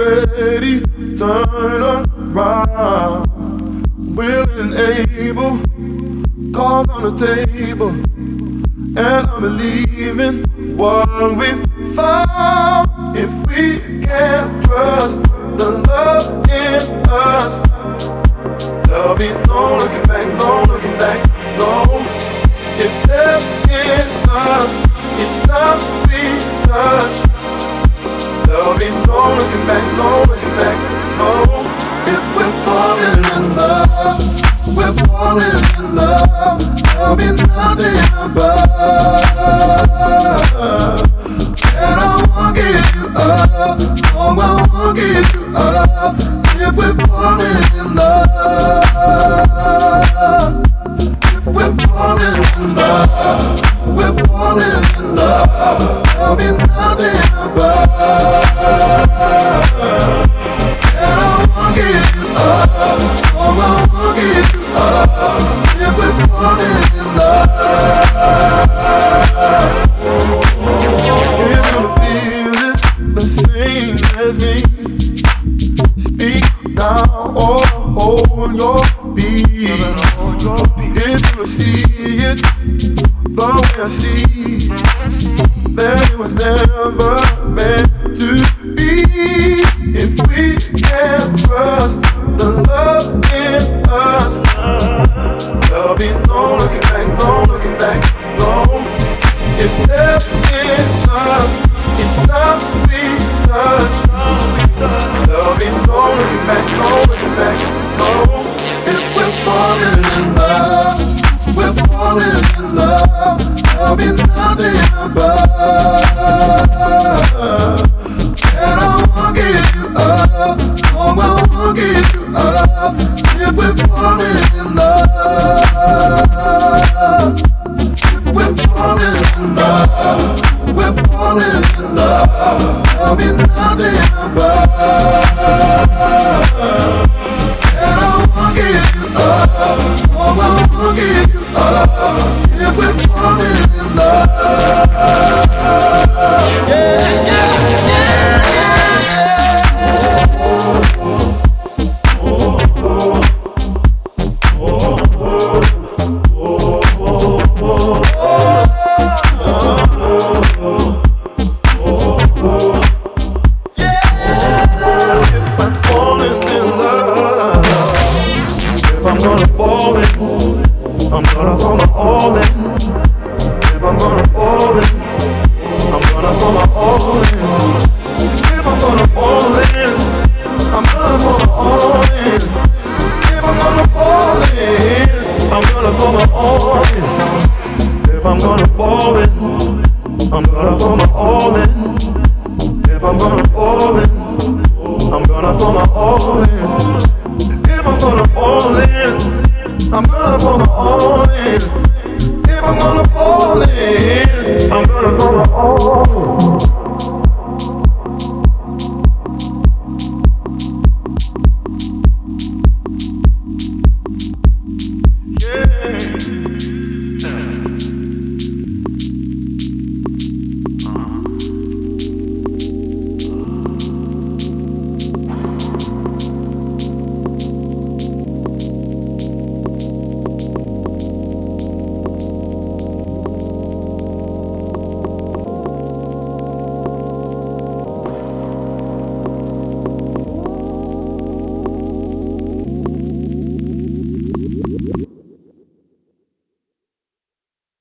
ready, turn around. Willing and able, cards on the table, and I believe in what we've found. If we can't trust the love in us, there'll be no looking back, no looking back, no. If there's enough, it's not we touch. There'll be no looking back, no looking back, no. If we're falling in love, we're falling in love. There'll be nothing above. And I won't give you up, oh I won't give you up. If we're falling in love, if we're falling in love, we're falling in love. There'll be nothing above. And I won't give you up, oh I won't give you up. If we're falling in love, if you feel it the same as me, speak now or hold your beat. If you see it the way I see